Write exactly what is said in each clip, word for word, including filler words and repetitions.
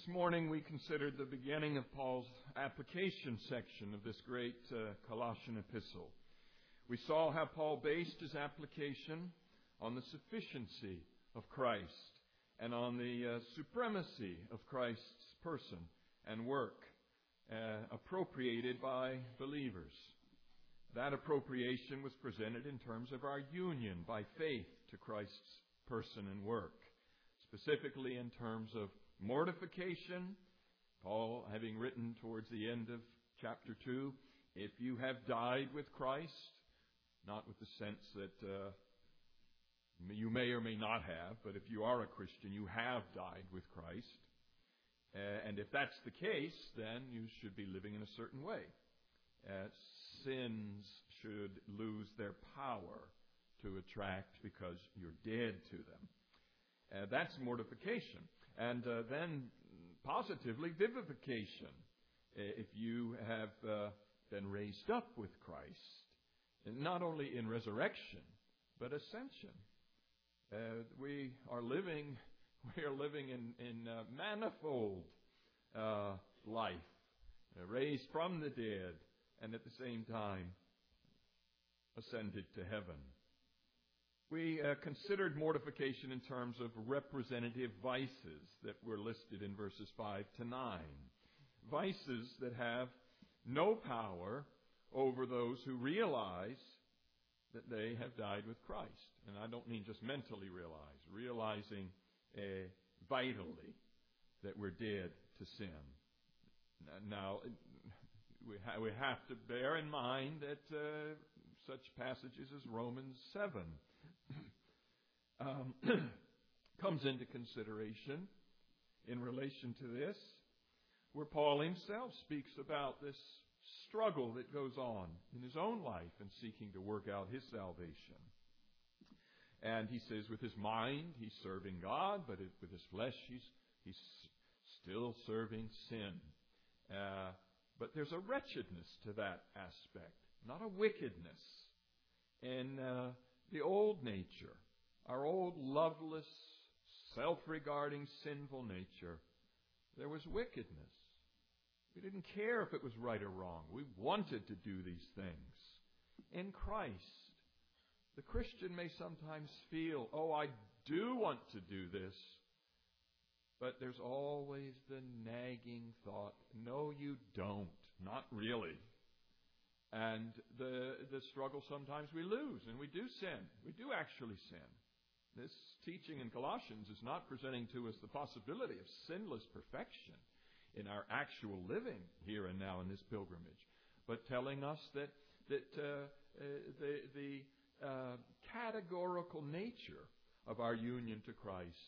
This morning we considered the beginning of Paul's application section of this great uh, Colossian epistle. We saw how Paul based his application on the sufficiency of Christ and on the uh, supremacy of Christ's person and work uh, appropriated by believers. That appropriation was presented in terms of our union by faith to Christ's person and work, specifically in terms of mortification. Paul, having written towards the end of chapter two, if you have died with Christ, not with the sense that uh, you may or may not have, but if you are a Christian, you have died with Christ. Uh, and if that's the case, then you should be living in a certain way. Uh, sins should lose their power to attract because you're dead to them. Uh, that's mortification. And uh, then positively vivification. Uh, if you have uh, been raised up with Christ, not only in resurrection, but ascension. Uh, we are living, we are living in, in uh, manifold uh, life, uh, raised from the dead, and at the same time ascended to heaven. We uh, considered mortification in terms of representative vices that were listed in verses five to nine. Vices that have no power over those who realize that they have died with Christ. And I don't mean just mentally realize, realizing uh, vitally that we're dead to sin. Now, we, ha- we have to bear in mind that uh, such passages as Romans seven um, comes into consideration in relation to this, where Paul himself speaks about this struggle that goes on in his own life in seeking to work out his salvation. And he says with his mind he's serving God, but with his flesh he's, he's still serving sin. Uh, but there's a wretchedness to that aspect, not a wickedness. In uh, the old nature, our old loveless, self-regarding, sinful nature, there was wickedness. We didn't care if it was right or wrong. We wanted to do these things. In Christ, the Christian may sometimes feel, oh, I do want to do this. But there's always the nagging thought, no, you don't. Not really. And the the struggle sometimes we lose, and we do sin. We do actually sin. This teaching in Colossians is not presenting to us the possibility of sinless perfection in our actual living here and now in this pilgrimage, but telling us that that uh, uh, the the uh, categorical nature of our union to Christ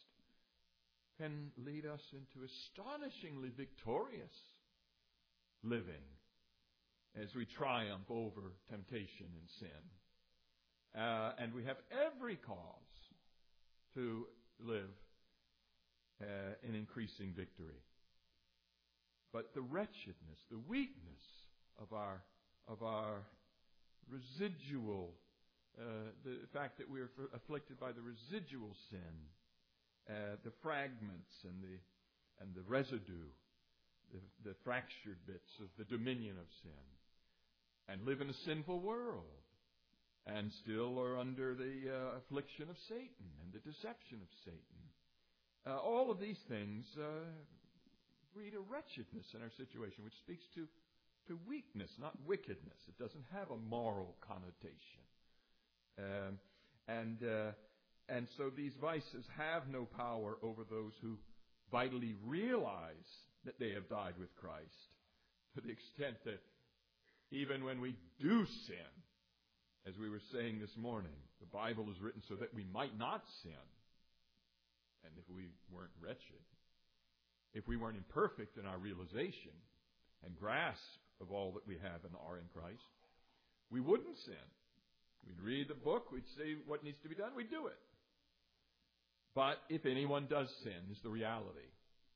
can lead us into astonishingly victorious living as we triumph over temptation and sin. Uh, and we have every cause to live uh, in increasing victory. But the wretchedness, the weakness of our of our residual, uh, the fact that we are afflicted by the residual sin, uh, the fragments and the and the residue, the, the fractured bits of the dominion of sin, and live in a sinful world, and still are under the uh, affliction of Satan and the deception of Satan. Uh, all of these things uh, breed a wretchedness in our situation, which speaks to, to weakness, not wickedness. It doesn't have a moral connotation. Um, and uh, and so these vices have no power over those who vitally realize that they have died with Christ, to the extent that even when we do sin, as we were saying this morning, the Bible is written so that we might not sin. And if we weren't wretched, if we weren't imperfect in our realization and grasp of all that we have and are in Christ, we wouldn't sin. We'd read the book, we'd say what needs to be done, we'd do it. But if anyone does sin, is the reality.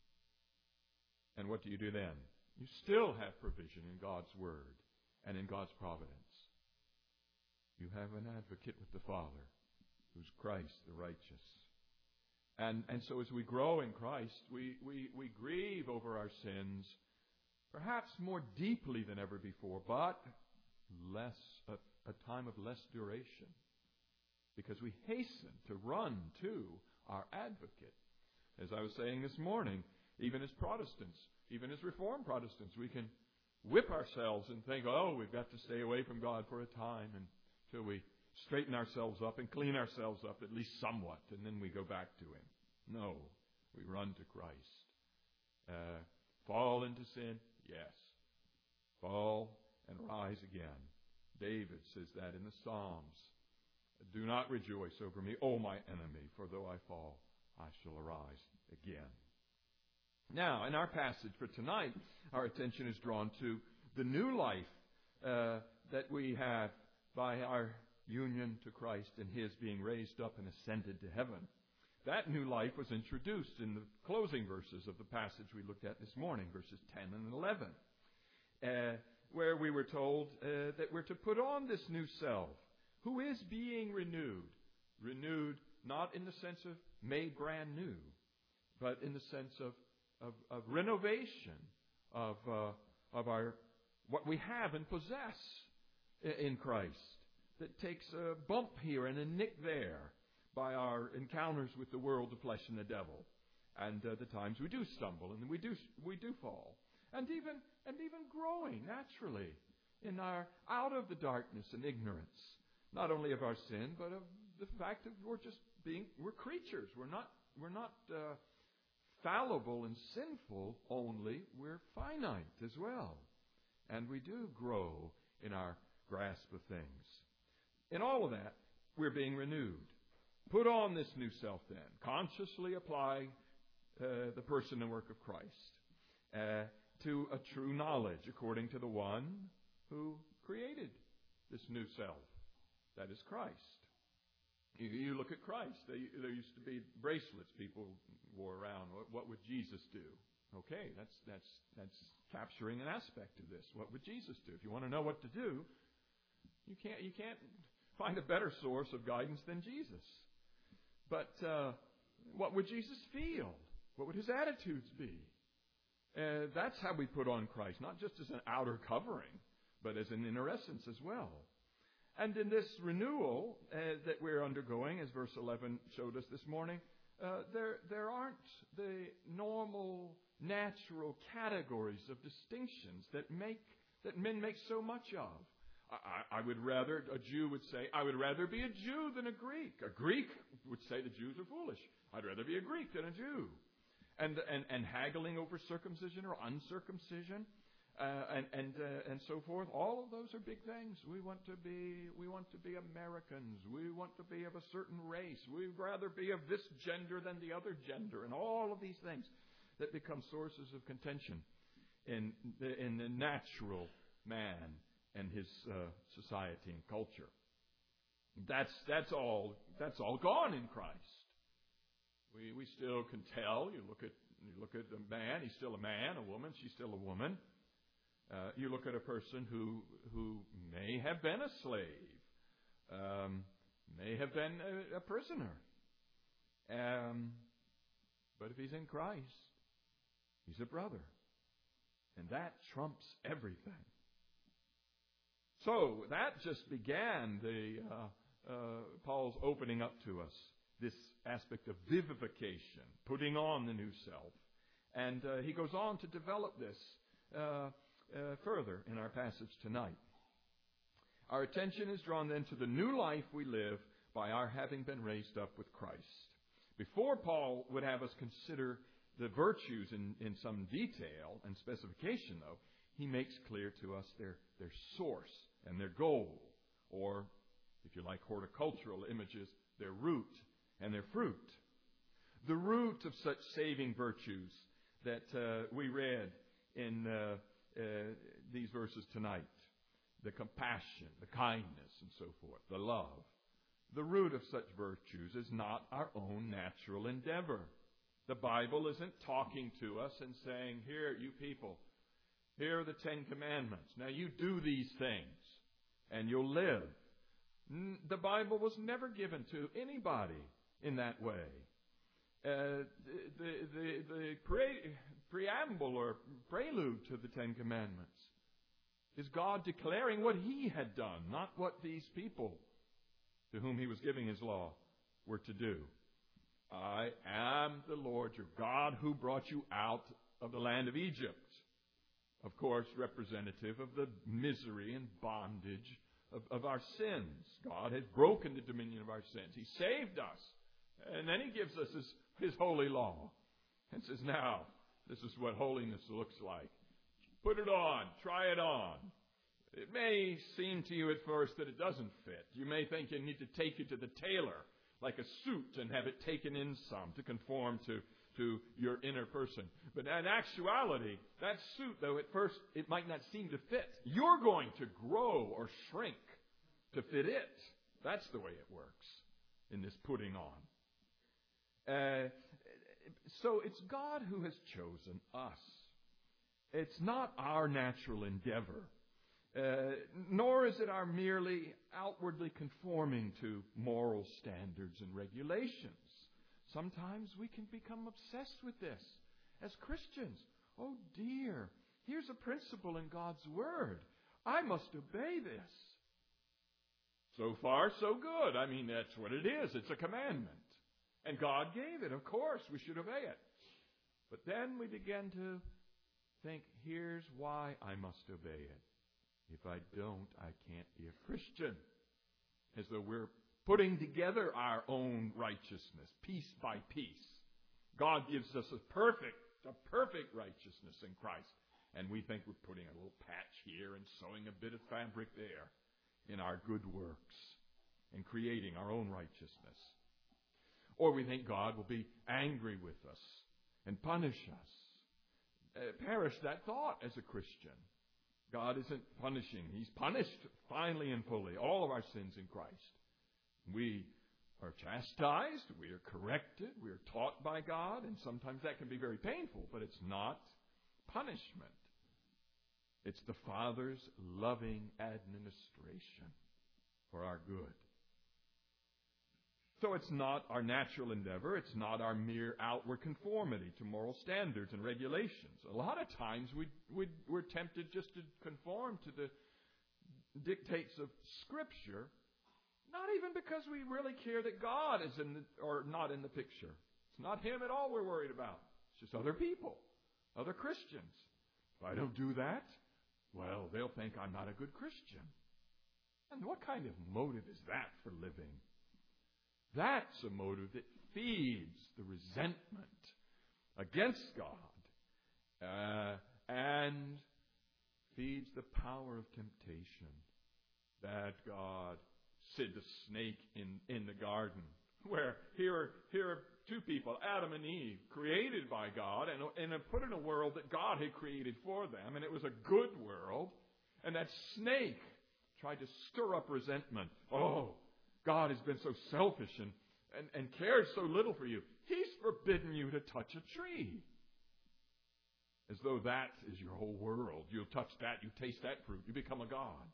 And what do you do then? You still have provision in God's Word and in God's providence. You have an advocate with the Father, who's Christ the righteous. And, and so as we grow in Christ, we, we, we grieve over our sins, perhaps more deeply than ever before, but less a, a time of less duration, because we hasten to run to our advocate. As I was saying this morning, even as Protestants, even as Reformed Protestants, we can whip ourselves and think, oh, we've got to stay away from God for a time until we straighten ourselves up and clean ourselves up at least somewhat, and then we go back to Him. No, we run to Christ. Uh, fall into sin? Yes. Fall and rise again. David says that in the Psalms. Do not rejoice over me, O my enemy, for though I fall, I shall arise again. Now, in our passage for tonight, our attention is drawn to the new life uh, that we have by our union to Christ and His being raised up and ascended to heaven. That new life was introduced in the closing verses of the passage we looked at this morning, verses ten and eleven, uh, where we were told uh, that we're to put on this new self, who is being renewed. Renewed not in the sense of made brand new, but in the sense of, of, of renovation of, uh, of our what we have and possess in Christ, that takes a bump here and a nick there by our encounters with the world, the flesh, and the devil, and uh, the times we do stumble and we do we do fall, and even and even growing naturally in our out of the darkness and ignorance, not only of our sin, but of the fact that we're just being we're creatures. We're not we're not uh, fallible and sinful only. We're finite as well, and we do grow in our grasp of things. In all of that, we're being renewed. Put on this new self then. Consciously apply uh, the person and work of Christ uh, to a true knowledge according to the one who created this new self. That is Christ. You, you look at Christ. They, there used to be bracelets people wore around. What, what would Jesus do? Okay, that's that's that's capturing an aspect of this. What would Jesus do? If you want to know what to do, you can't you can't find a better source of guidance than Jesus. But uh, what would Jesus feel? What would His attitudes be? Uh, that's how we put on Christ, not just as an outer covering, but as an inner essence as well. And in this renewal uh, that we're undergoing, as verse eleven showed us this morning, uh, there there aren't the normal, natural categories of distinctions that make that men make so much of. I, I would rather, a Jew would say, I would rather be a Jew than a Greek. A Greek would say the Jews are foolish. I'd rather be a Greek than a Jew. And and, and haggling over circumcision or uncircumcision, uh, and and uh, and so forth. All of those are big things. We want to be we want to be Americans. We want to be of a certain race. We'd rather be of this gender than the other gender, and all of these things that become sources of contention in the, in the natural man and his uh, society and culture. That's that's all that's all gone in Christ. We we still can tell. You look at you look at a man, he's still a man. A woman, she's still a woman. Uh, you look at a person who who may have been a slave, um, may have been a, a prisoner, um, but if he's in Christ, he's a brother, and that trumps everything. So that just began the uh, uh, Paul's opening up to us this aspect of vivification, putting on the new self, and uh, he goes on to develop this uh, uh, further in our passage tonight. Our attention is drawn then to the new life we live by our having been raised up with Christ. Before Paul would have us consider the virtues in, in some detail and specification, though, he makes clear to us their, their source and their goal, or, if you like horticultural images, their root and their fruit. The root of such saving virtues that uh, we read in uh, uh, these verses tonight, the compassion, the kindness, and so forth, the love. The root of such virtues is not our own natural endeavor. The Bible isn't talking to us and saying, here, you people, here are the Ten Commandments. Now you do these things and you'll live. The Bible was never given to anybody in that way. Uh, the the, the pre- preamble or prelude to the Ten Commandments is God declaring what He had done, not what these people to whom He was giving His law were to do. I am the Lord your God who brought you out of the land of Egypt. Of course, representative of the misery and bondage of, of our sins. God has broken the dominion of our sins. He saved us. And then He gives us His, His holy law and says, now, this is what holiness looks like. Put it on. Try it on. It may seem to you at first that it doesn't fit. You may think you need to take it to the tailor, like a suit, and have it taken in some to conform to, to your inner person. But in actuality, that suit, though at first it might not seem to fit, you're going to grow or shrink to fit it. That's the way it works in this putting on. Uh, so it's God who has chosen us. It's not our natural endeavor, uh, nor is it our merely outwardly conforming to moral standards and regulations. Sometimes we can become obsessed with this as Christians. Oh dear, here's a principle in God's Word. I must obey this. So far, so good. I mean, that's what it is. It's a commandment. And God gave it. Of course, we should obey it. But then we begin to think, here's why I must obey it. If I don't, I can't be a Christian. As though we're putting together our own righteousness, piece by piece. God gives us a perfect, a perfect righteousness in Christ. And we think we're putting a little patch here and sewing a bit of fabric there in our good works and creating our own righteousness. Or we think God will be angry with us and punish us. Uh, perish that thought as a Christian. God isn't punishing. He's punished finally and fully all of our sins in Christ. We are chastised, we are corrected, we are taught by God, and sometimes that can be very painful, but it's not punishment. It's the Father's loving administration for our good. So it's not our natural endeavor. It's not our mere outward conformity to moral standards and regulations. A lot of times we, we, we're tempted just to conform to the dictates of Scripture, not even because we really care that God is in the, or not in the picture. It's not Him at all we're worried about. It's just other people, other Christians. If I don't do that, well, they'll think I'm not a good Christian. And what kind of motive is that for living? That's a motive that feeds the resentment against God uh, and feeds the power of temptation that God said the snake in, in the garden, where here are, here are two people, Adam and Eve, created by God and, and put in a world that God had created for them, and it was a good world, and that snake tried to stir up resentment. Oh, God has been so selfish and, and, and cares so little for you. He's forbidden you to touch a tree. As though that is your whole world. You touch that, you taste that fruit, you become a god.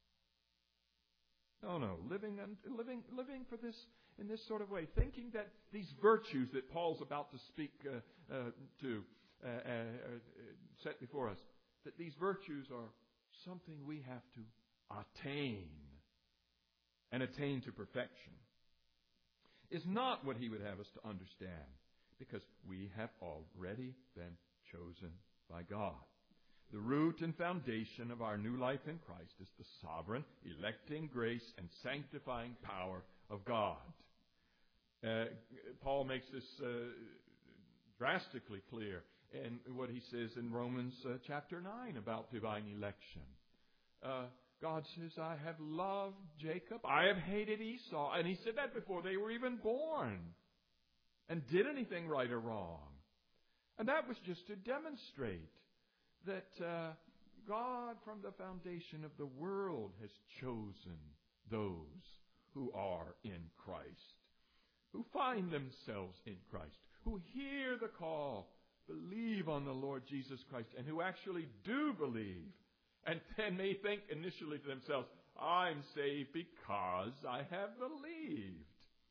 No, no, living and living, living for this in this sort of way, thinking that these virtues that Paul's about to speak uh, uh, to, uh, uh, uh, set before us, that these virtues are something we have to attain and attain to perfection, is not what he would have us to understand, because we have already been chosen by God. The root and foundation of our new life in Christ is the sovereign, electing grace and sanctifying power of God. Uh, Paul makes this uh, drastically clear in what he says in Romans uh, chapter nine about divine election. Uh, God says, I have loved Jacob, I have hated Esau. And he said that before they were even born and did anything right or wrong. And that was just to demonstrate that uh, God from the foundation of the world has chosen those who are in Christ, who find themselves in Christ, who hear the call, believe on the Lord Jesus Christ, and who actually do believe, and then may think initially to themselves, I'm saved because I have believed.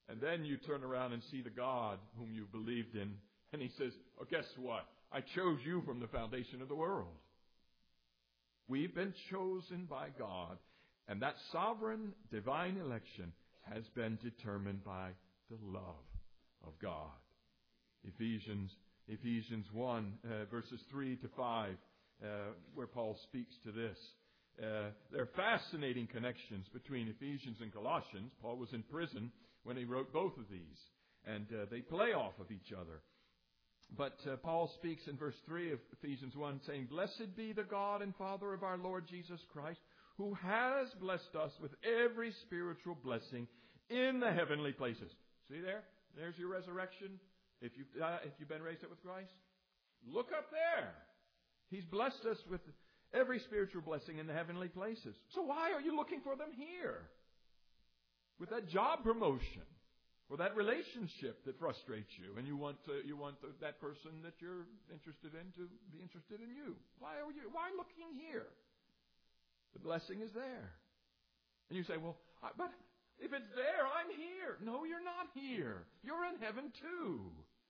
And then you turn around and see the God whom you believed in, and He says, oh, guess what? I chose you from the foundation of the world. We've been chosen by God, and that sovereign divine election has been determined by the love of God. Ephesians Ephesians one, uh, verses three to five, uh, where Paul speaks to this. Uh, there are fascinating connections between Ephesians and Colossians. Paul was in prison when he wrote both of these, and uh, they play off of each other. But uh, Paul speaks in verse three of Ephesians one, saying, "Blessed be the God and Father of our Lord Jesus Christ, who has blessed us with every spiritual blessing in the heavenly places." See there? There's your resurrection. If you've, uh, if you've been raised up with Christ, look up there. He's blessed us with every spiritual blessing in the heavenly places. So why are you looking for them here? With that job promotion, or that relationship that frustrates you, and you want to, you want the, that person that you're interested in to be interested in you. Why are you? Why looking here? The blessing is there, and you say, "Well, I, but if it's there, I'm here." No, you're not here. You're in heaven too,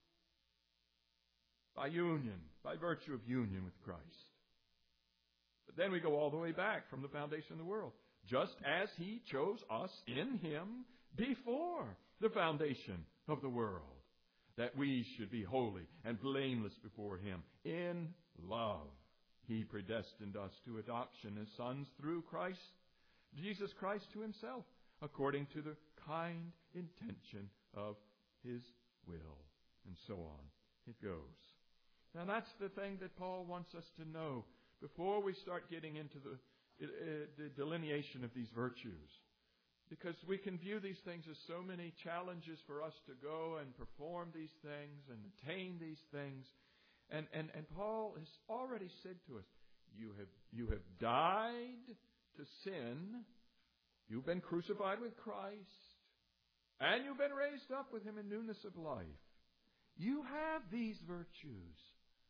by union, by virtue of union with Christ. But then we go all the way back from the foundation of the world, just as He chose us in Him before the foundation of the world, that we should be holy and blameless before Him. In love, He predestined us to adoption as sons through Christ, Jesus Christ, to Himself, according to the kind intention of His will. And so on it goes. Now that's the thing that Paul wants us to know before we start getting into the, uh, the delineation of these virtues. Because we can view these things as so many challenges for us to go and perform these things and attain these things. And, and, and Paul has already said to us, you have, you have died to sin, you've been crucified with Christ, and you've been raised up with Him in newness of life. You have these virtues.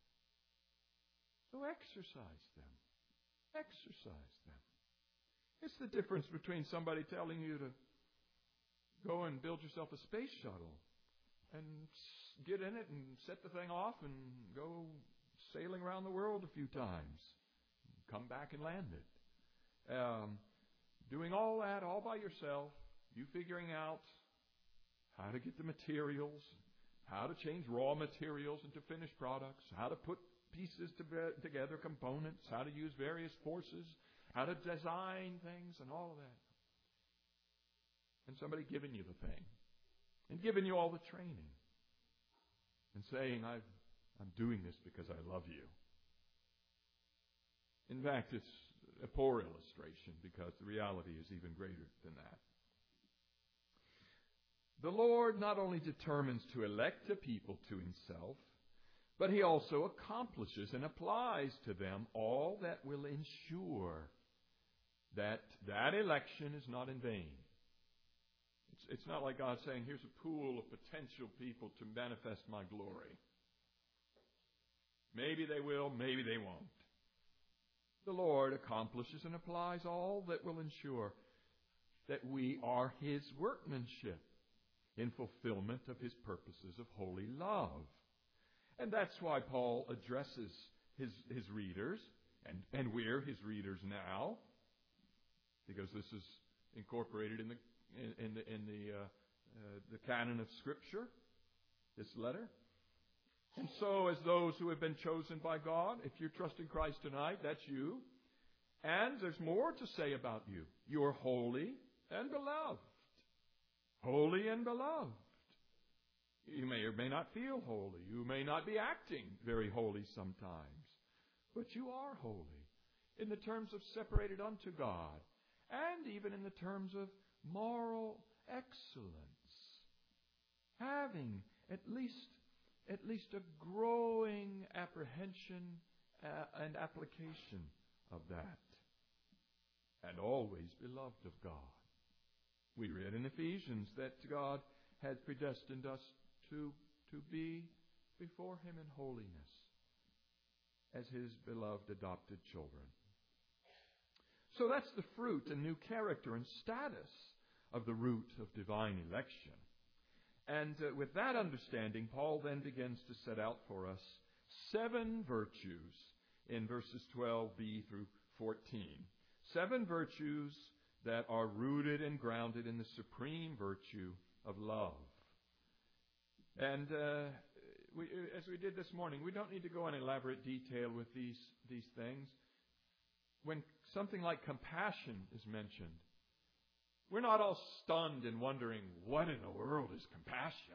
So exercise them. Exercise them. It's the difference between somebody telling you to go and build yourself a space shuttle and get in it and set the thing off and go sailing around the world a few times. Come back and land it. Um, doing all that all by yourself, you figuring out how to get the materials, how to change raw materials into finished products, how to put pieces to be, together, components, how to use various forces, how to design things and all of that. And somebody giving you the thing and giving you all the training and saying, I've, I'm doing this because I love you. In fact, it's a poor illustration because the reality is even greater than that. The Lord not only determines to elect a people to Himself, but He also accomplishes and applies to them all that will ensure that that election is not in vain. It's, it's not like God saying, here's a pool of potential people to manifest my glory. Maybe they will, maybe they won't. The Lord accomplishes and applies all that will ensure that we are His workmanship in fulfillment of His purposes of holy love. And that's why Paul addresses his, his readers, and, and we're His readers now, because this is incorporated in the in, in the in the uh, uh, the canon of Scripture, this letter. And so, as those who have been chosen by God, if you're trusting Christ tonight, that's you. And there's more to say about you. You're holy and beloved. Holy and beloved. You may or may not feel holy. You may not be acting very holy sometimes. But you are holy in the terms of separated unto God, and even in the terms of moral excellence. Having at least, at least a growing apprehension uh, and application of that. And always beloved of God. We read in Ephesians that God had predestined us to, to be before Him in holiness as His beloved adopted children. So that's the fruit and new character and status of the root of divine election. And uh, with that understanding, Paul then begins to set out for us seven virtues in verses twelve b through fourteen. Seven virtues that are rooted and grounded in the supreme virtue of love. And uh, we, as we did this morning, we don't need to go in elaborate detail with these, these things. When something like compassion is mentioned, we're not all stunned and wondering, what in the world is compassion?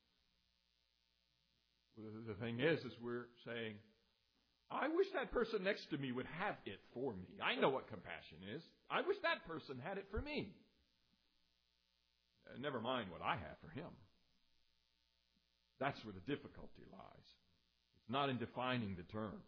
The thing is, is we're saying, I wish that person next to me would have it for me. I know what compassion is. I wish that person had it for me. Uh, never mind what I have for him. That's where the difficulty lies. It's not in defining the terms.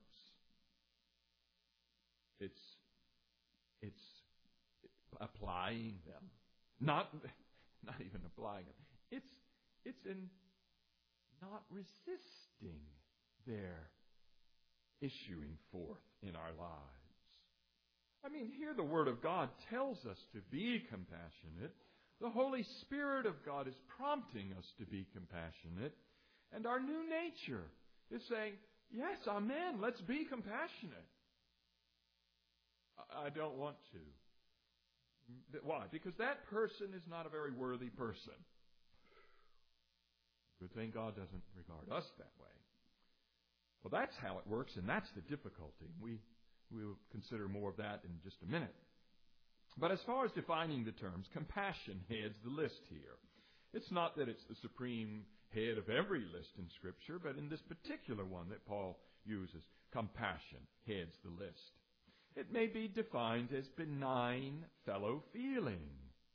It's, it's applying them. Not, not even applying them. It's, it's in not resisting their issuing forth in our lives. I mean, here the Word of God tells us to be compassionate. The Holy Spirit of God is prompting us to be compassionate. And our new nature is saying, yes, amen, let's be compassionate. I don't want to. Why? Because that person is not a very worthy person. Good thing God doesn't regard us that way. Well, that's how it works, and that's the difficulty. We will consider more of that in just a minute. But as far as defining the terms, compassion heads the list here. It's not that it's the supreme head of every list in Scripture, but in this particular one that Paul uses, compassion heads the list. It may be defined as benign fellow feeling.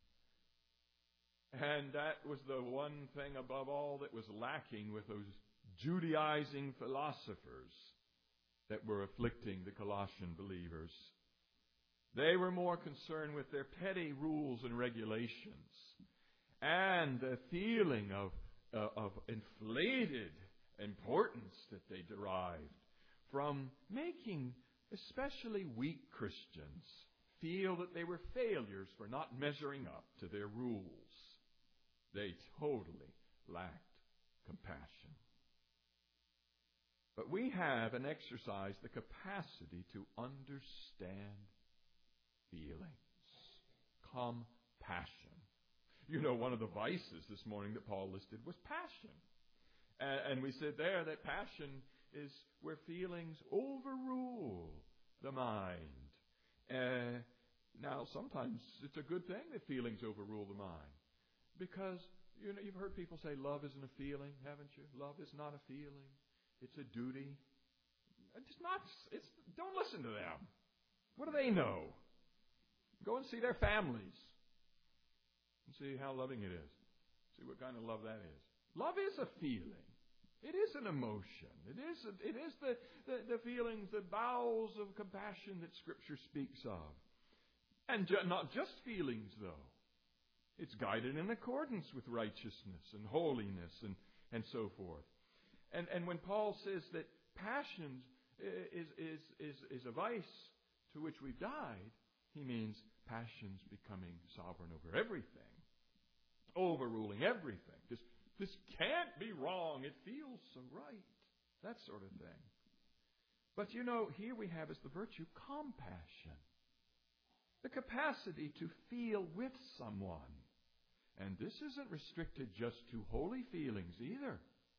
And that was the one thing above all that was lacking with those Judaizing philosophers that were afflicting the Colossian believers. They were more concerned with their petty rules and regulations and the feeling of, uh, of inflated importance that they derived from making especially weak Christians feel that they were failures for not measuring up to their rules. They totally lacked compassion. But we have and exercise the capacity to understand feelings. Compassion. You know, one of the vices this morning that Paul listed was passion. And we said there that passion is where feelings overrule the mind. Uh, now, sometimes it's a good thing that feelings overrule the mind. Because, you know, you've heard people say love isn't a feeling, haven't you? Love is not a feeling. It's a duty. It's not, it's, don't listen to them. What do they know? Go and see their families and see how loving it is. See what kind of love that is. Love is a feeling. It is an emotion. It is, a, it is the, the, the feelings, the bowels of compassion that Scripture speaks of. And ju- not just feelings, though. It's guided in accordance with righteousness and holiness and, and so forth. And, and when Paul says that passion is, is, is, is a vice to which we've died, he means passions becoming sovereign over everything, overruling everything. This, this can't be wrong. It feels so right. That sort of thing. But you know, here we have as the virtue compassion. The capacity to feel with someone. And this isn't restricted just to holy feelings either.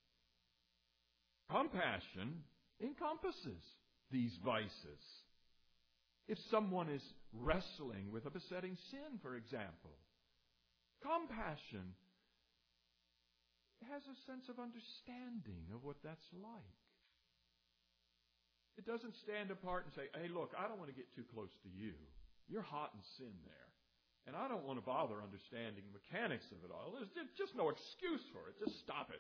Compassion encompasses these vices. If someone is wrestling with a besetting sin, for example, compassion has a sense of understanding of what that's like. It doesn't stand apart and say, hey, look, I don't want to get too close to you. You're hot in sin there. And I don't want to bother understanding the mechanics of it all. There's just no excuse for it. Just stop it.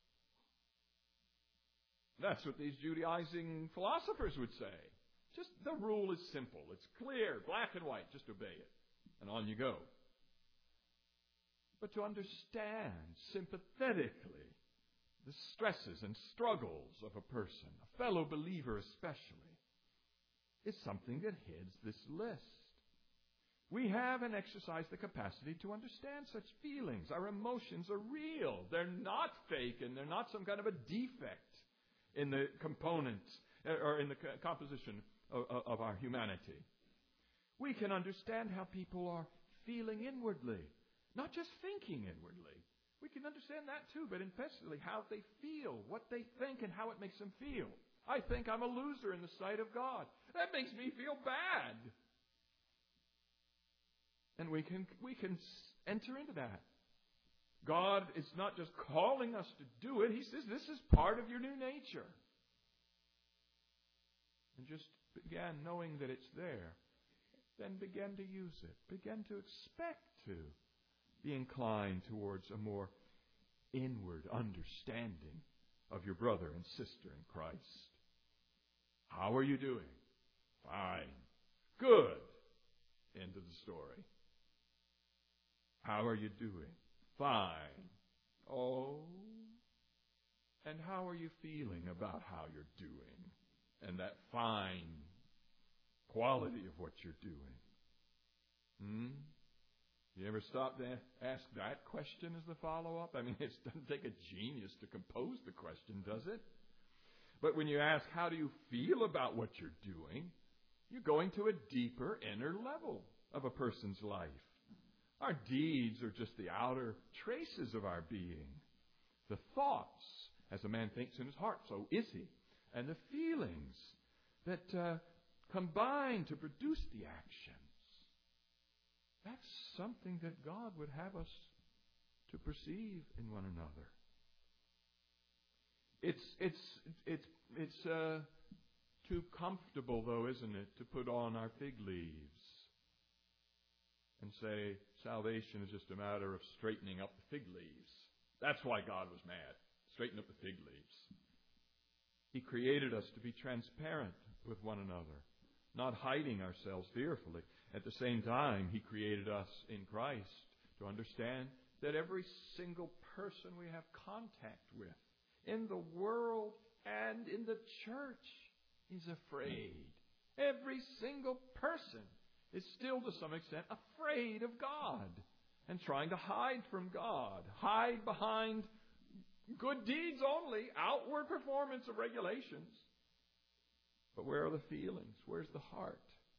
That's what these Judaizing philosophers would say. Just the rule is simple. It's clear, black and white. Just obey it. And on you go. But to understand sympathetically the stresses and struggles of a person, a fellow believer especially, is something that heads this list. We have and exercise the capacity to understand such feelings. Our emotions are real. They're not fake, and they're not some kind of a defect in the components or in the composition of, of our humanity. We can understand how people are feeling inwardly, not just thinking inwardly. We can understand that too, but especially how they feel, what they think, and how it makes them feel. I think I'm a loser in the sight of God. That makes me feel bad. And we can we can enter into that. God is not just calling us to do it. He says this is part of your new nature. And just begin knowing that it's there. Then begin to use it. Begin to expect to be inclined towards a more inward understanding of your brother and sister in Christ. How are you doing? Fine. Good. End of the story. How are you doing? Fine. Oh. And how are you feeling about how you're doing? And that fine quality of what you're doing. Hmm? You ever stop to ask that question as the follow-up? I mean, it doesn't take a genius to compose the question, does it? But when you ask, how do you feel about what you're doing? You're going to a deeper inner level of a person's life. Our deeds are just the outer traces of our being. The thoughts, as a man thinks in his heart, so is he. And the feelings that uh, combine to produce the actions. That's something that God would have us to perceive in one another. It's it's it's it's uh, too comfortable, though, isn't it, to put on our fig leaves and say salvation is just a matter of straightening up the fig leaves. That's why God was mad. Straighten up the fig leaves. He created us to be transparent with one another, not hiding ourselves fearfully. At the same time, He created us in Christ to understand that every single person we have contact with in the world and in the church is afraid. Every single person is still to some extent afraid of God and trying to hide from God, hide behind good deeds only, outward performance of regulations. But where are the feelings? Where's the heart?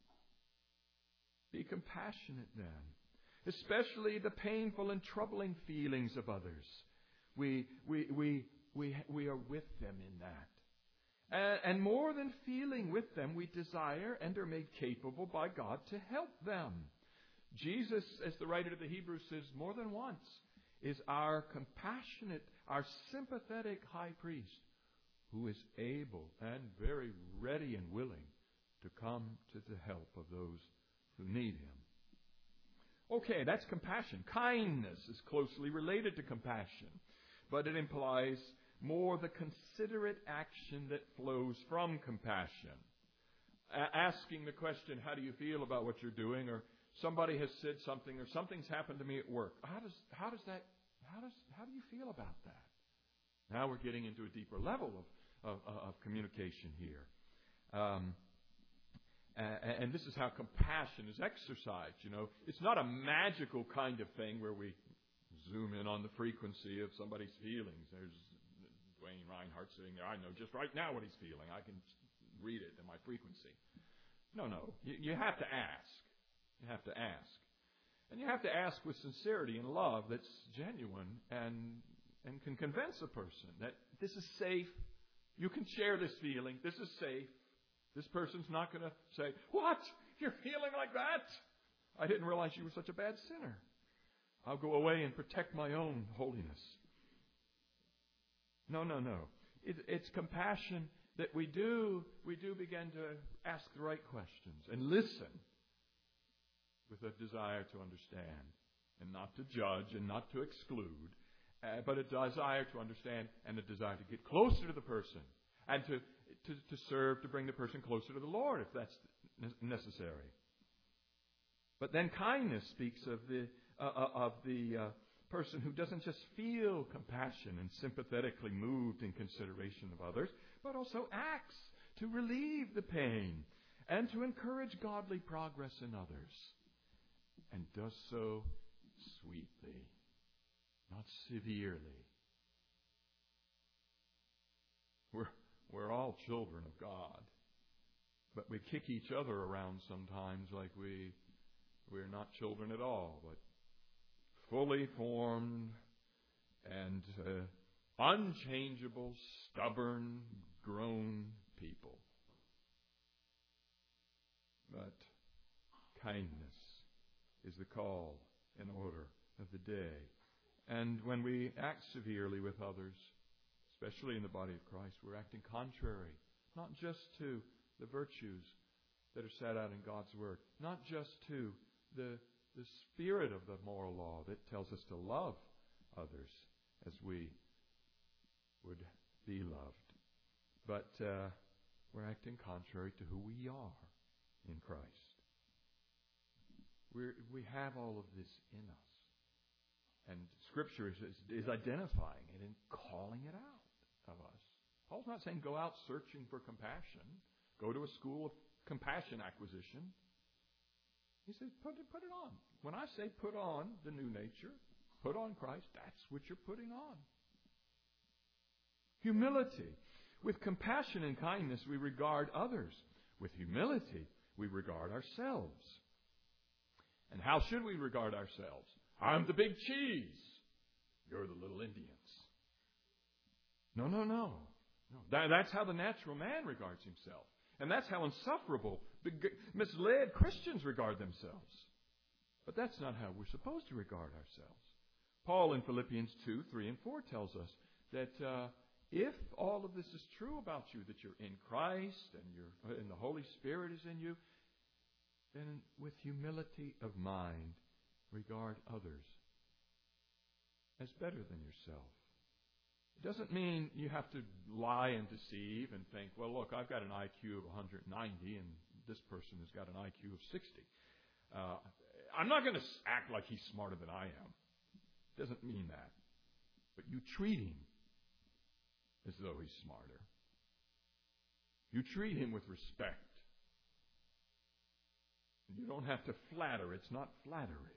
Be compassionate then, especially the painful and troubling feelings of others. We we we we we are with them in that. And, and more than feeling with them, we desire and are made capable by God to help them. Jesus, as the writer of the Hebrews says more than once, is our compassionate, our sympathetic high priest who is able and very ready and willing to come to the help of those who need Him. Okay, that's compassion. Kindness is closely related to compassion, but it implies more the considerate action that flows from compassion. A- asking the question, how do you feel about what you're doing? Or somebody has said something, or something's happened to me at work. How does how does that how does how do you feel about that? Now we're getting into a deeper level of of, of communication here. Um, and, and this is how compassion is exercised. You know, it's not a magical kind of thing where we zoom in on the frequency of somebody's feelings. There's Dwayne Reinhardt sitting there. I know just right now what he's feeling. I can read it in my frequency. No, no. You, you have to ask. You have to ask. And you have to ask with sincerity and love that's genuine and and can convince a person that this is safe. You can share this feeling. This is safe. This person's not going to say, "What? You're feeling like that? I didn't realize you were such a bad sinner. I'll go away and protect my own holiness." No, no, no. It, it's compassion that we do, we do begin to ask the right questions and listen with a desire to understand and not to judge and not to exclude, uh, but a desire to understand and a desire to get closer to the person and to, to, to serve, to bring the person closer to the Lord if that's necessary. But then kindness speaks of the, uh, of the, uh, person who doesn't just feel compassion and sympathetically moved in consideration of others, but also acts to relieve the pain and to encourage godly progress in others. and does so sweetly, not severely. We're, we're all children of God, but we kick each other around sometimes like we, we're not children at all, but fully formed and uh, unchangeable, stubborn, grown people. But kindness is the call and order of the day. And when we act severely with others, especially in the body of Christ, we're acting contrary, not just to the virtues that are set out in God's Word, not just to the, the spirit of the moral law that tells us to love others as we would be loved, but uh, we're acting contrary to who we are in Christ. We're, we have all of this in us. And Scripture is, is, is identifying it and calling it out of us. Paul's not saying go out searching for compassion. Go to a school of compassion acquisition. He says put it, put it on. When I say put on the new nature, put on Christ, that's what you're putting on. Humility. With compassion and kindness, we regard others. With humility, we regard ourselves. And how should we regard ourselves? I'm the big cheese. You're the little Indians. No, no, no. no. That, that's how the natural man regards himself. And that's how insufferable, misled Christians regard themselves. But that's not how we're supposed to regard ourselves. Paul in Philippians two, three, and four tells us that uh, if all of this is true about you, that you're in Christ and, you're, and the Holy Spirit is in you, then with humility of mind, regard others as better than yourself. It doesn't mean you have to lie and deceive and think, well, look, I've got an I Q of one hundred ninety and this person has got an I Q of sixty. Uh, I'm not going to act like he's smarter than I am. It doesn't mean that. But you treat him as though he's smarter. You treat him with respect. You don't have to flatter. It's not flattery.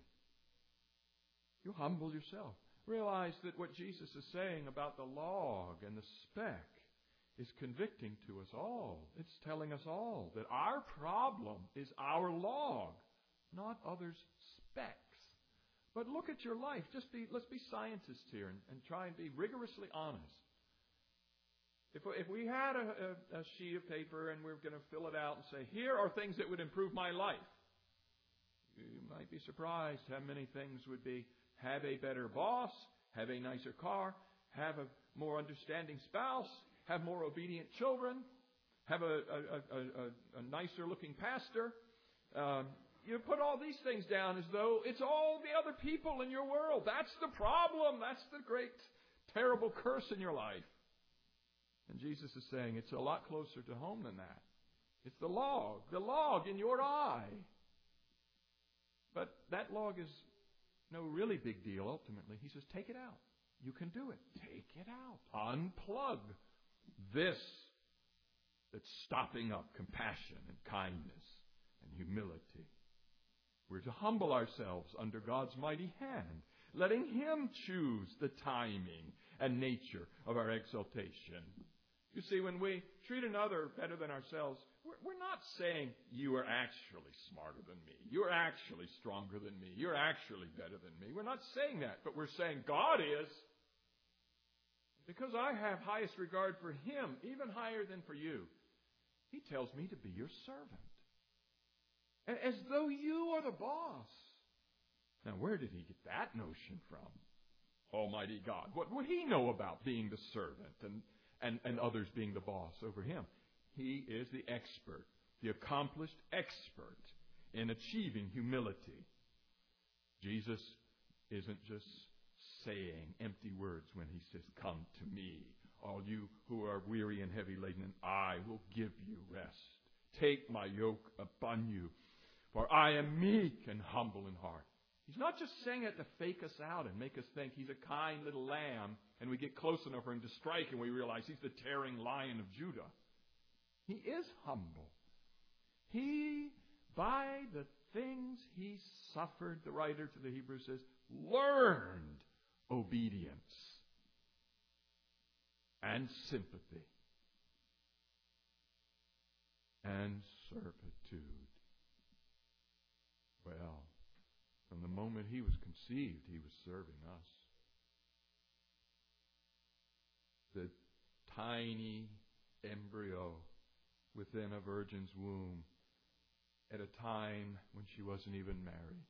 You humble yourself. Realize that what Jesus is saying about the log and the speck is convicting to us all. It's telling us all that our problem is our log, not others' specks. But look at your life. Just be, let's be scientists here and, and try and be rigorously honest. If, if we had a, a, a sheet of paper and we we're going to fill it out and say, here are things that would improve my life, you might be surprised how many things would be: have a better boss, have a nicer car, have a more understanding spouse, have more obedient children, have a, a, a, a, a nicer looking pastor. Um, you put all these things down as though it's all the other people in your world. That's the problem. That's the great, terrible curse in your life. And Jesus is saying it's a lot closer to home than that. It's the log, the log in your eye. But that log is no really big deal ultimately. He says, take it out. You can do it. Take it out. Unplug this that's stopping up compassion and kindness and humility. We're to humble ourselves under God's mighty hand, letting Him choose the timing and nature of our exaltation. You see, when we treat another better than ourselves, we're, we're not saying you are actually smarter than me. You're actually stronger than me. You're actually better than me. We're not saying that, but we're saying God is. Because I have highest regard for Him, even higher than for you, He tells me to be your servant. As though you are the boss. Now, where did He get that notion from? Almighty God. What would He know about being the servant and And, and others being the boss over him? He is the expert, the accomplished expert in achieving humility. Jesus isn't just saying empty words when He says, come to me, all you who are weary and heavy laden, and I will give you rest. Take my yoke upon you, for I am meek and humble in heart. He's not just saying it to fake us out and make us think He's a kind little lamb and we get close enough for Him to strike and we realize He's the tearing lion of Judah. He is humble. He by the things he suffered, the writer to the Hebrews says, learned obedience and sympathy and servitude. Well, from the moment he was conceived, he was serving us. The tiny embryo within a virgin's womb at a time when she wasn't even married.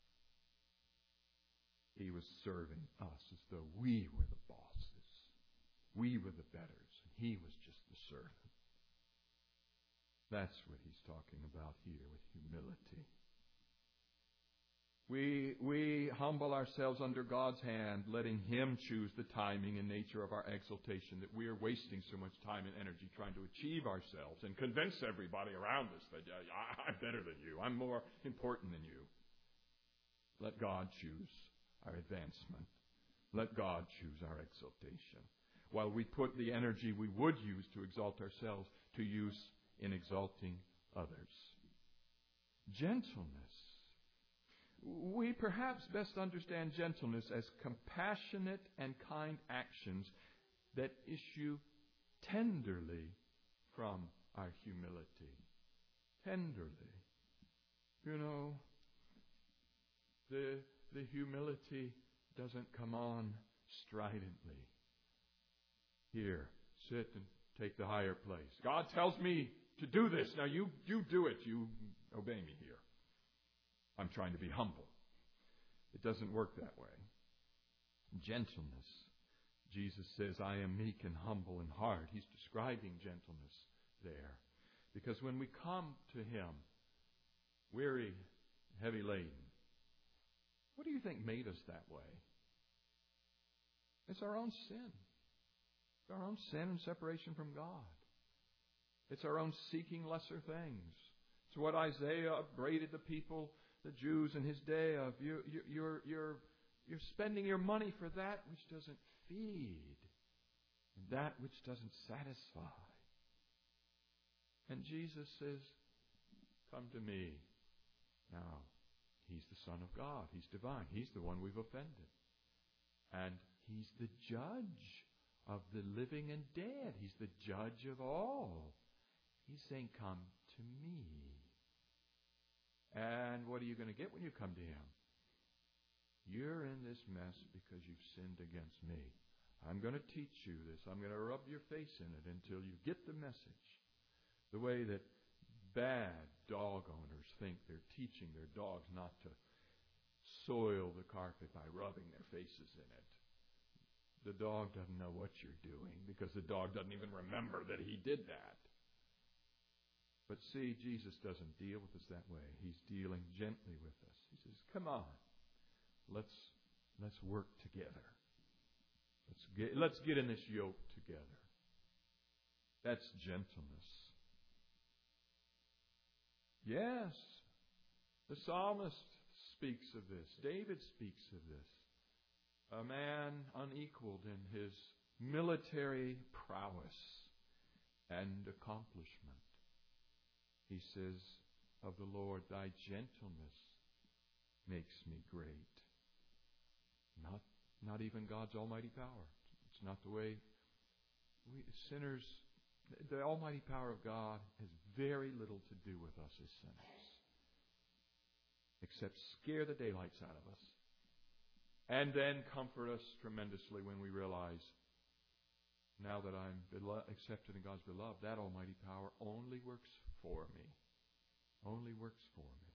He was serving us as though we were the bosses. We were the betters, and he was just the servant. That's what he's talking about here with humility. We, we humble ourselves under God's hand, letting him choose the timing and nature of our exaltation, that we are wasting so much time and energy trying to achieve ourselves and convince everybody around us that yeah, I'm better than you, I'm more important than you. Let God choose our advancement. Let God choose our exaltation. While we put the energy we would use to exalt ourselves to use in exalting others. Gentleness. We perhaps best understand gentleness as compassionate and kind actions that issue tenderly from our humility. Tenderly. You know, the, the humility doesn't come on stridently. Here, sit and take the higher place. God tells me to do this. Now you, you do it. You obey me here. I'm trying to be humble. It doesn't work that way. Gentleness. Jesus says, I am meek and humble in heart. He's describing gentleness there. Because when we come to him, weary, heavy laden, what do you think made us that way? It's our own sin. It's our own sin and separation from God. It's our own seeking lesser things. It's what Isaiah upbraided the people, the Jews in his day of. You, you, you're, you're, you're spending your money for that which doesn't feed, and that which doesn't satisfy. And Jesus says, come to me. Now, he's the Son of God. He's divine. He's the one we've offended. And he's the judge of the living and dead. He's the judge of all. He's saying, come to me. And what are you going to get when you come to him? You're in this mess because you've sinned against me. I'm going to teach you this. I'm going to rub your face in it until you get the message. The way that bad dog owners think they're teaching their dogs not to soil the carpet by rubbing their faces in it. The dog doesn't know what you're doing because the dog doesn't even remember that he did that. But see, Jesus doesn't deal with us that way. He's dealing gently with us. He says, come on, let's let's work together. Let's get, let's get in this yoke together. That's gentleness. Yes, the psalmist speaks of this. David speaks of this. A man unequaled in his military prowess and accomplishment. He says of the Lord, thy gentleness makes me great. Not, not even God's almighty power. It's not the way we sinners, the almighty power of God has very little to do with us as sinners. Except scare the daylights out of us. And then comfort us tremendously when we realize, now that I'm belo- accepted in God's beloved, that almighty power only works for me. Only works for me.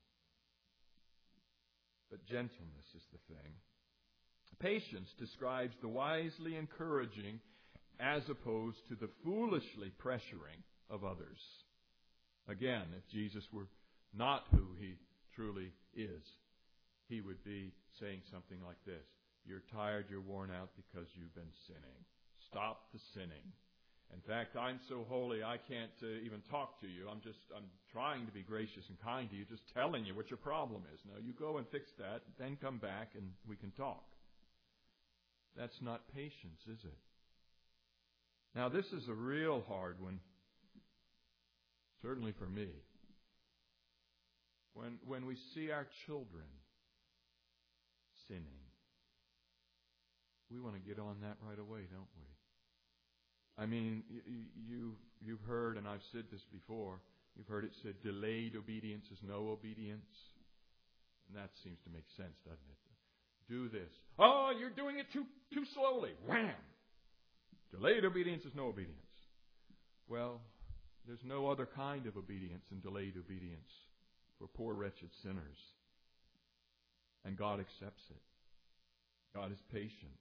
But gentleness is the thing. Patience describes the wisely encouraging as opposed to the foolishly pressuring of others. Again, if Jesus were not who he truly is, he would be saying something like this. You're tired, you're worn out because you've been sinning. Stop the sinning. In fact, I'm so holy I can't uh, even talk to you. I'm just, I'm trying to be gracious and kind to you, just telling you what your problem is. Now, you go and fix that, then come back and we can talk. That's not patience, is it? Now, this is a real hard one, certainly for me. When, when we see our children sinning, we want to get on that right away, don't we? I mean, you, you, you've heard, and I've said this before, you've heard it said, delayed obedience is no obedience. And that seems to make sense, doesn't it? Do this. Oh, you're doing it too, too slowly. Wham! Delayed obedience is no obedience. Well, there's no other kind of obedience than delayed obedience for poor, wretched sinners. And God accepts it. God is patient.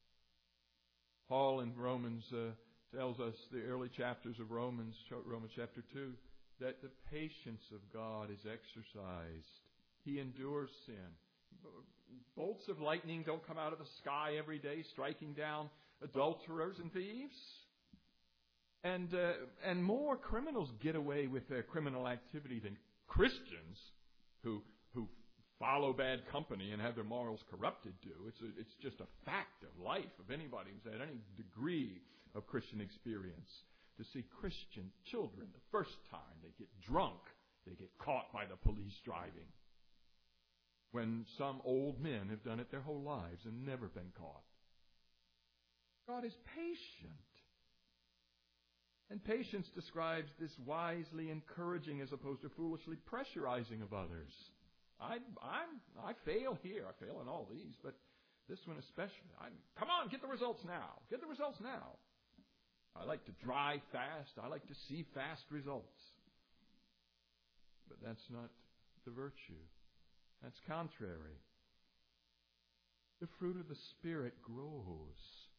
Paul in Romans uh, tells us, the early chapters of Romans, Romans chapter two, that the patience of God is exercised. He endures sin. Bolts of lightning don't come out of the sky every day, striking down adulterers and thieves. And uh, and more criminals get away with their criminal activity than Christians who who follow bad company and have their morals corrupted do. It's a, it's just a fact of life of anybody who's had any degree of Christian experience to see Christian children the first time they get drunk, they get caught by the police driving. When some old men have done it their whole lives and never been caught. God is patient. And patience describes this wisely encouraging as opposed to foolishly pressurizing of others. I I'm, I fail here. I fail in all these, but this one especially. I'm, come on, get the results now. Get the results now. I like to drive fast. I like to see fast results. But that's not the virtue. That's contrary. The fruit of the Spirit grows.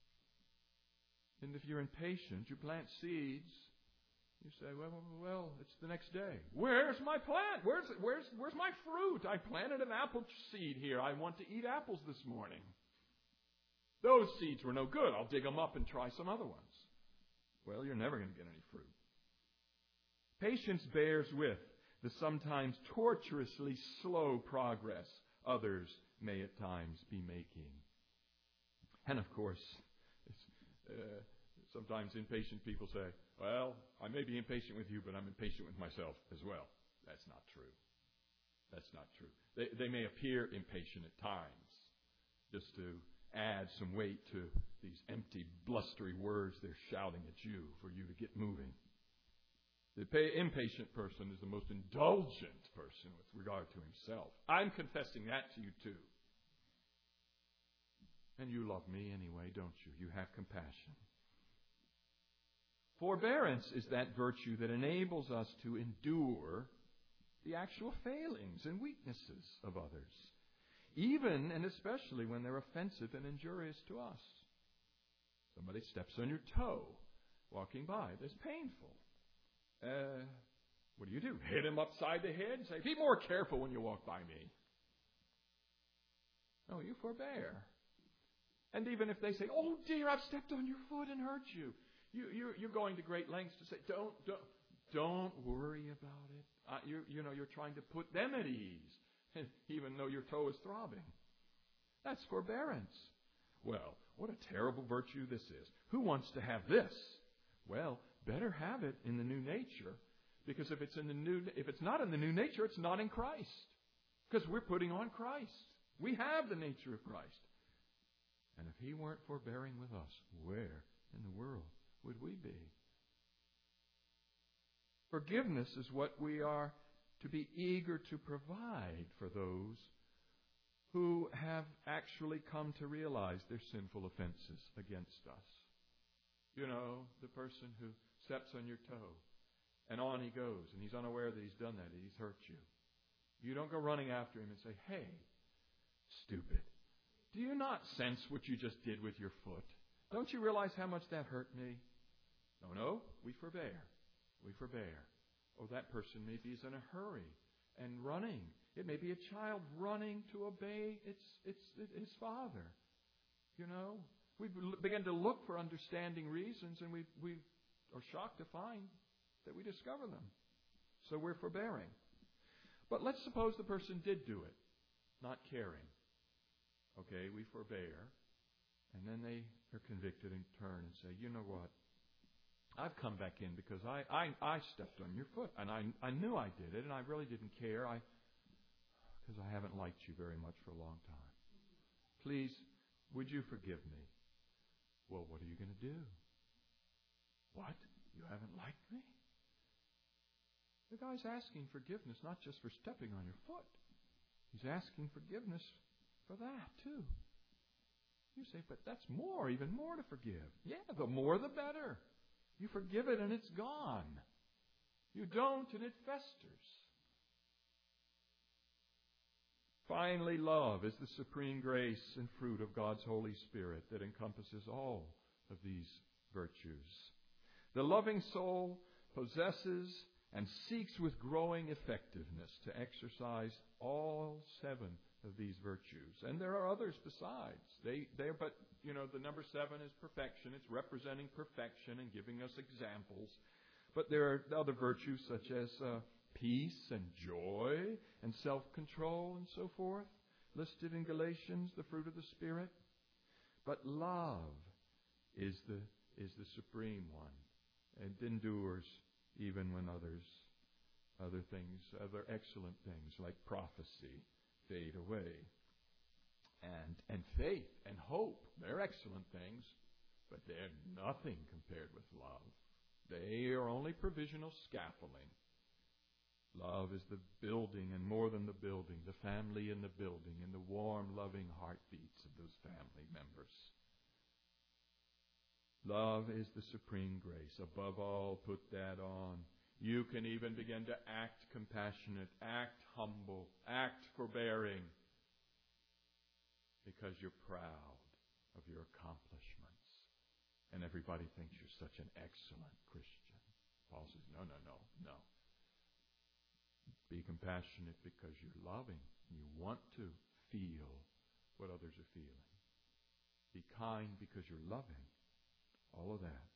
And if you're impatient, you plant seeds. You say, well, well, it's the next day. Where's my plant? Where's, where's, where's my fruit? I planted an apple seed here. I want to eat apples this morning. Those seeds were no good. I'll dig them up and try some other ones. Well, you're never going to get any fruit. Patience bears with the sometimes tortuously slow progress others may at times be making. And of course, uh, sometimes impatient people say, well, I may be impatient with you, but I'm impatient with myself as well. That's not true. That's not true. They, they may appear impatient at times, just to add some weight to these empty, blustery words they're shouting at you for you to get moving. The impatient person is the most indulgent person with regard to himself. I'm confessing that to you too. And you love me anyway, don't you? You have compassion. Forbearance is that virtue that enables us to endure the actual failings and weaknesses of others, even and especially when they're offensive and injurious to us. Somebody steps on your toe walking by. That's painful. Uh, what do you do? Hit him upside the head and say, be more careful when you walk by me. No, you forbear. And even if they say, oh dear, I've stepped on your foot and hurt you, you you're, you're going to great lengths to say, don't don't don't worry about it. Uh, you you know you're trying to put them at ease, even though your toe is throbbing. That's forbearance. Well, what a terrible virtue this is. Who wants to have this? Well, better have it in the new nature, because if it's in the new, if it's not in the new nature, it's not in Christ. Because we're putting on Christ. We have the nature of Christ. And if He weren't forbearing with us, where in the world would we be? Forgiveness is what we are to be eager to provide for those who have actually come to realize their sinful offenses against us. You know, the person who steps on your toe, and on he goes, and he's unaware that he's done that, that he's hurt you. You don't go running after him and say, hey, stupid, do you not sense what you just did with your foot? Don't you realize how much that hurt me? No, no, we forbear. We forbear. Oh, that person maybe is in a hurry and running. It may be a child running to obey its its his father. You know, we begin to look for understanding reasons, and we we are shocked to find that we discover them. So we're forbearing. But let's suppose the person did do it, not caring. Okay, we forbear, and then they are convicted and turn and say, you know what? I've come back in because I, I, I stepped on your foot, and I I knew I did it, and I really didn't care. I because I haven't liked you very much for a long time. Please, would you forgive me? Well, what are you going to do? What? You haven't liked me? The guy's asking forgiveness not just for stepping on your foot. He's asking forgiveness for that too. You say, but that's more, even more to forgive. Yeah, the more the better. You forgive it and it's gone. You don't and it festers. Finally, love is the supreme grace and fruit of God's Holy Spirit that encompasses all of these virtues. The loving soul possesses and seeks with growing effectiveness to exercise all seven of these virtues. And there are others besides. They, they, but, you know, the number seven is perfection. It's representing perfection and giving us examples. But there are other virtues such as uh, peace and joy and self-control and so forth, listed in Galatians, the fruit of the Spirit. But love is the is the supreme one, and endures even when others, other things, other excellent things like prophecy fade away. And and faith and hope, they're excellent things, but they're nothing compared with love. They are only provisional scaffolding. Love is the building, and more than the building, the family in the building, and the warm, loving heartbeats of those family members. Love is the supreme grace. Above all, put that on. You can even begin to act compassionate, act humble, act forbearing, because you're proud of your accomplishments. And everybody thinks you're such an excellent Christian. Paul says, no, no, no, no. Be compassionate because you're loving. You want to feel what others are feeling. Be kind because you're loving. All of that.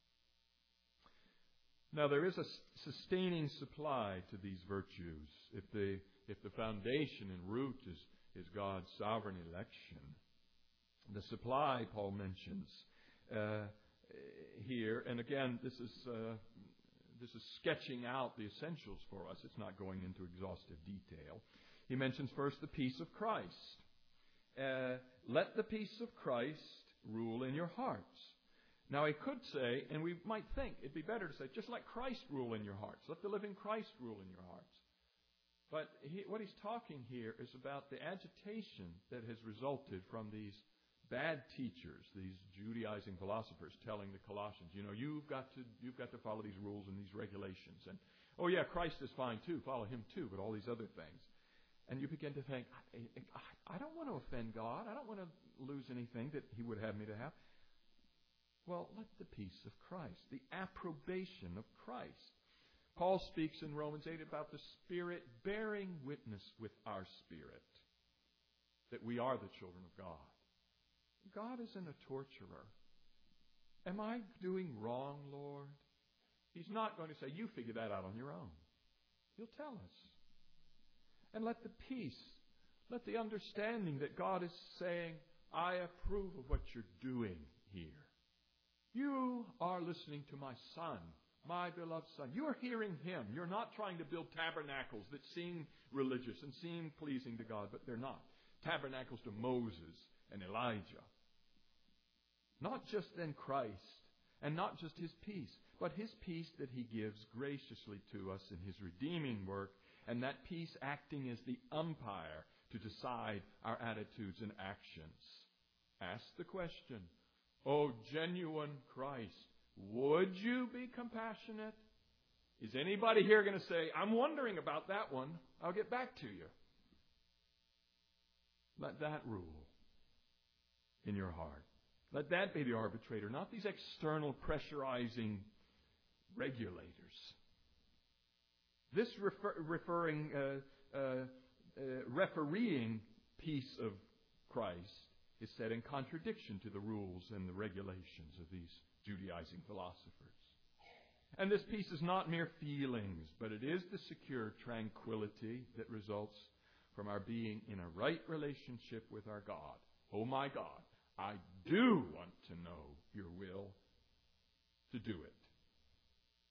Now, there is a sustaining supply to these virtues. If the if the foundation and root is, is God's sovereign election, the supply, Paul mentions uh, here, and again, this is uh, this is sketching out the essentials for us. It's not going into exhaustive detail. He mentions first the peace of Christ. Uh, let the peace of Christ rule in your hearts. Now, he could say, and we might think it'd be better to say, just let Christ rule in your hearts. Let the living Christ rule in your hearts. But he, what he's talking here is about the agitation that has resulted from these bad teachers, these Judaizing philosophers, telling the Colossians, you know, you've got to you've got to follow these rules and these regulations. And, oh yeah, Christ is fine too, follow him too, but all these other things. And you begin to think, I, I, I don't want to offend God. I don't want to lose anything that he would have me to have. Well, let the peace of Christ, the approbation of Christ. Paul speaks in Romans eight about the Spirit bearing witness with our spirit that we are the children of God. God isn't a torturer. Am I doing wrong, Lord? He's not going to say, you figure that out on your own. He'll tell us. And let the peace, let the understanding that God is saying, I approve of what you're doing here. You are listening to my Son, my beloved Son. You are hearing him. You're not trying to build tabernacles that seem religious and seem pleasing to God, but they're not. Tabernacles to Moses and Elijah. Not just then Christ, and not just his peace, but his peace that he gives graciously to us in his redeeming work, and that peace acting as the umpire to decide our attitudes and actions. Ask the question, oh, genuine Christ, would you be compassionate? Is anybody here going to say, I'm wondering about that one. I'll get back to you. Let that rule in your heart. Let that be the arbitrator, not these external pressurizing regulators. This refer, referring, uh, uh, uh, refereeing peace of Christ is set in contradiction to the rules and the regulations of these Judaizing philosophers. And this peace is not mere feelings, but it is the secure tranquility that results from our being in a right relationship with our God. Oh my God, I do want to know your will, to do it.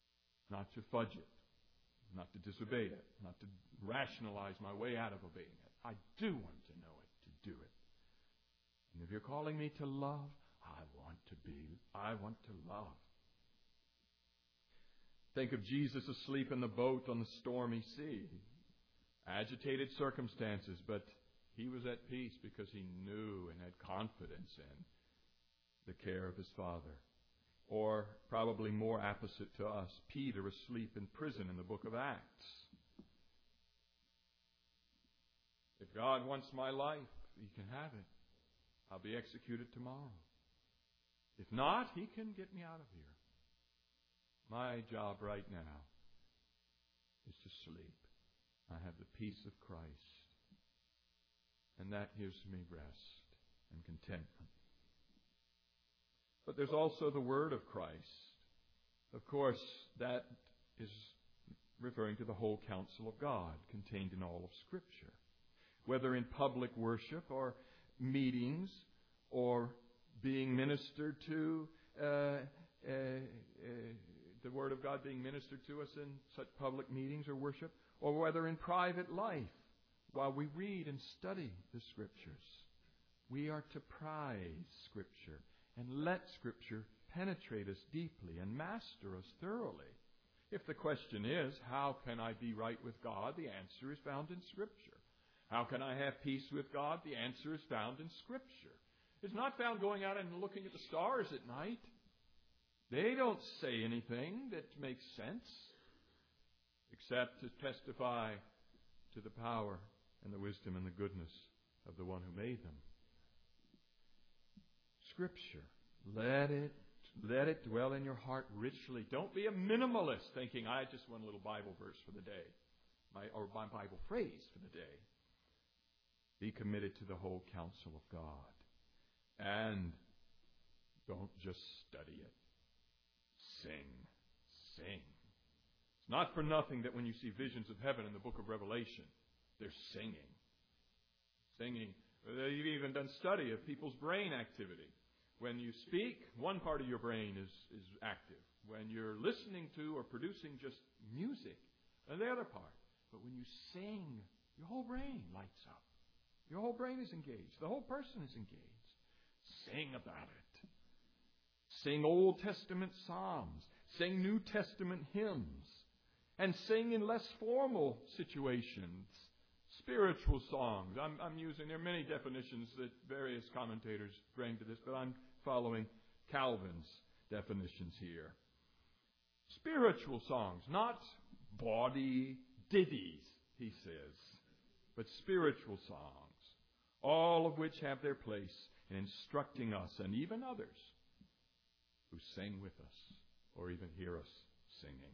Not to fudge it, not to disobey it, not to rationalize my way out of obeying it. I do want to know it, to do it. And if you're calling me to love, I want to be, I want to love. Think of Jesus asleep in the boat on the stormy sea. Agitated circumstances, but he was at peace because he knew and had confidence in the care of his Father. Or, probably more opposite to us, Peter asleep in prison in the book of Acts. If God wants my life, He can have it. I'll be executed tomorrow. If not, He can get me out of here. My job right now is to sleep. I have the peace of Christ. And that gives me rest and contentment. But there's also the Word of Christ. Of course, that is referring to the whole counsel of God contained in all of Scripture. Whether in public worship or meetings or being ministered to, uh, uh, uh, the Word of God being ministered to us in such public meetings or worship, or whether in private life while we read and study the Scriptures. We are to prize Scripture and let Scripture penetrate us deeply and master us thoroughly. If the question is, how can I be right with God? The answer is found in Scripture. How can I have peace with God? The answer is found in Scripture. It's not found going out and looking at the stars at night. They don't say anything that makes sense, except to testify to the power and the wisdom and the goodness of the one who made them. Scripture, let it let it dwell in your heart richly. Don't be a minimalist thinking, I just want a little Bible verse for the day, my or my Bible phrase for the day. Be committed to the whole counsel of God. And don't just study it. Sing. Sing. It's not for nothing that when you see visions of heaven in the book of Revelation, they're singing. Singing. They've even done study of people's brain activity. When you speak, one part of your brain is, is active. When you're listening to or producing just music, the other part. But when you sing, your whole brain lights up. Your whole brain is engaged. The whole person is engaged. Sing about it. Sing Old Testament psalms. Sing New Testament hymns. And sing in less formal situations. Spiritual songs. I'm, I'm using, there are many definitions that various commentators bring to this, but I'm following Calvin's definitions here. Spiritual songs, not bawdy ditties, he says, but spiritual songs, all of which have their place in instructing us and even others who sing with us or even hear us singing.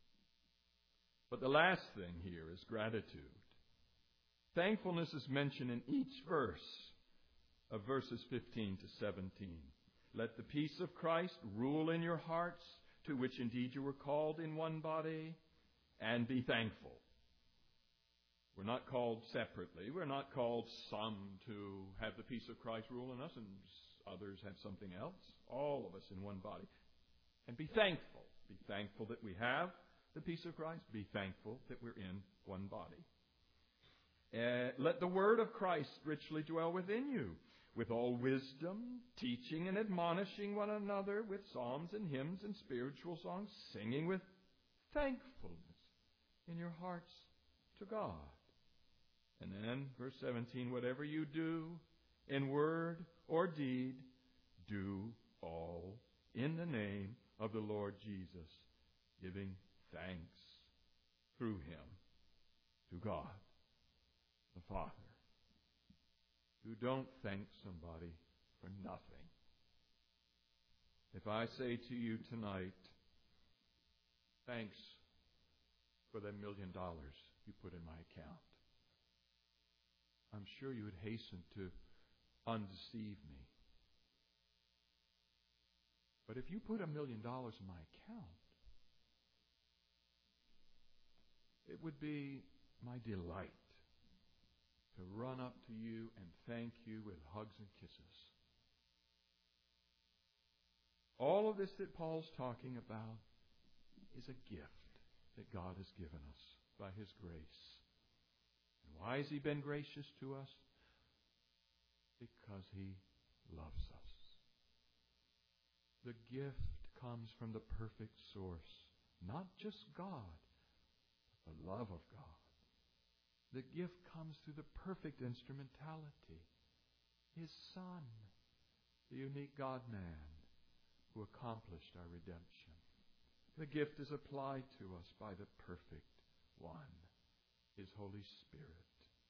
But the last thing here is gratitude. Thankfulness is mentioned in each verse of verses fifteen to seventeen. Let the peace of Christ rule in your hearts, to which indeed you were called in one body, and be thankful. We're not called separately. We're not called some to have the peace of Christ rule in us and others have something else. All of us in one body. And be thankful. Be thankful that we have the peace of Christ. Be thankful that we're in one body. Uh, let the word of Christ richly dwell within you, with all wisdom, teaching and admonishing one another with psalms and hymns and spiritual songs, singing with thankfulness in your hearts to God. And then, verse seventeen, whatever you do in word or deed, do all in the name of the Lord Jesus, giving thanks through Him to God the Father. You don't thank somebody for nothing. If I say to you tonight, thanks for the million dollars you put in my account, I'm sure you would hasten to undeceive me. But if you put a million dollars in my account, it would be my delight to run up to you and thank you with hugs and kisses. All of this that Paul's talking about is a gift that God has given us by His grace. And Why has He been gracious to us? Because He loves us. The gift comes from the perfect source, not just God, but the love of God. The gift comes through the perfect instrumentality, His Son, the unique God-man who accomplished our redemption. The gift is applied to us by the perfect one, His Holy Spirit.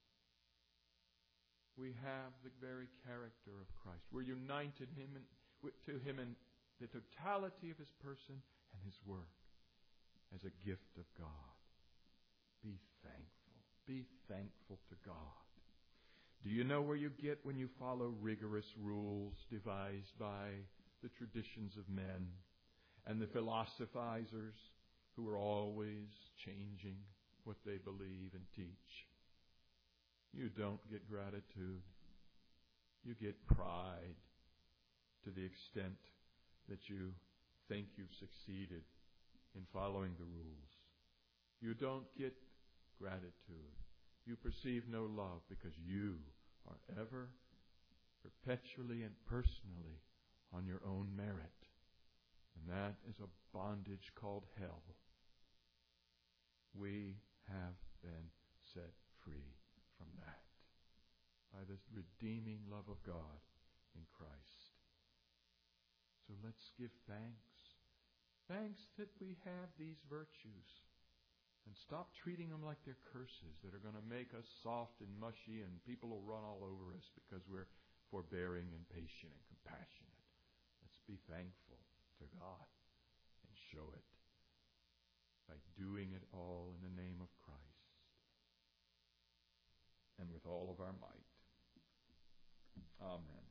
We have the very character of Christ. We're united him in, to Him in the totality of His person and His work as a gift of God. Be thankful. Be thankful to God. Do you know where you get when you follow rigorous rules devised by the traditions of men and the philosophizers who are always changing what they believe and teach? You don't get gratitude. You get pride to the extent that you think you've succeeded in following the rules. You don't get gratitude. You perceive no love because you are ever, perpetually and personally on your own merit. And that is a bondage called hell. We have been set free from that by the redeeming love of God in Christ. So let's give thanks. Thanks that we have these virtues. And stop treating them like they're curses that are going to make us soft and mushy and people will run all over us because we're forbearing and patient and compassionate. Let's be thankful to God and show it by doing it all in the name of Christ and with all of our might. Amen.